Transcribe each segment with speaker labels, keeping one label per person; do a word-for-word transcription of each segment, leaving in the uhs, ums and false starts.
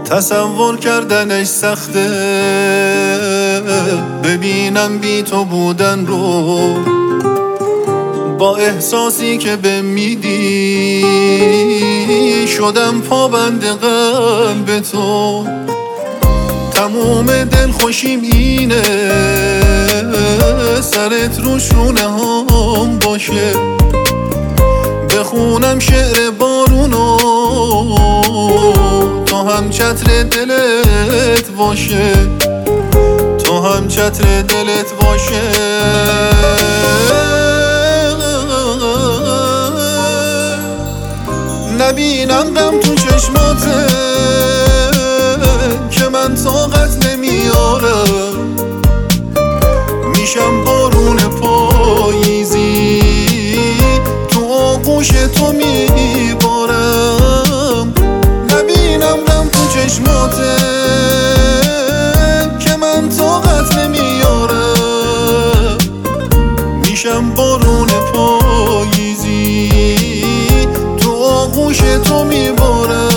Speaker 1: تصور کردنش سخته، ببینم بی تو بودن رو با احساسی که به میدی. شدم پابند قلب تو، تموم دل خوشیم اینه سرت رو شونه هم باشه. بخونم شعر بارونو تو هم چتر دلت باشه، تو هم چتر دلت باشه. نبینم غم تو چشماته که من طاقت نمیارم. میشم بارون پاییزی تو آغوش تو میبارم. نبینم غم تو چشماته که من طاقت نمیارم. میشم بارون پاییزی تو آغوش تو میبارم.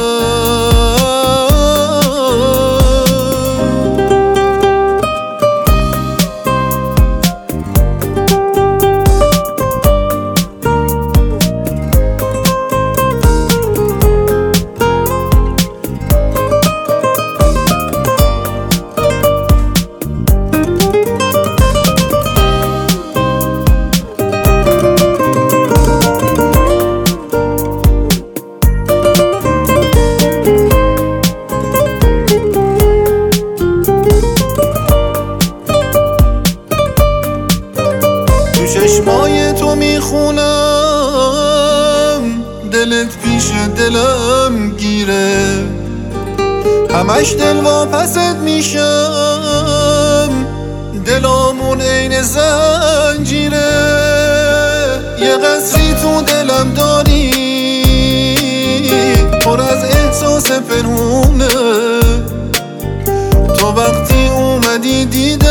Speaker 1: چشمای تو میخونم دلت پیش دلم گیره. همش دل واپست میشم دلامون عین زنجیره. یه قصری تو دلم داری پر از احساس پنهونه. تو وقتی اومدی دید